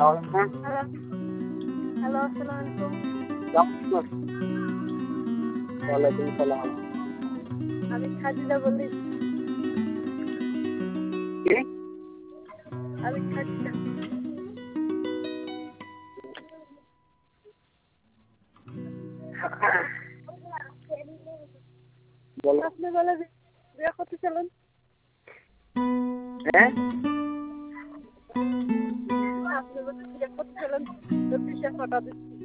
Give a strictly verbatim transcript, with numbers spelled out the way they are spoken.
হ্যাঁ, hello hello আসসালামু আলাইকুম। কেমন আছেন? ওয়ালাইকুম সালাম। আমি খাদিজা বলি। কে? আমি খাদিজা। বলো। আপনি বলে যে বিয়ে করতেছিলেন? হ্যাঁ? আপনি বলে বিয়ে করতেছিলেন? তো কিসের ফটো দিচ্ছি?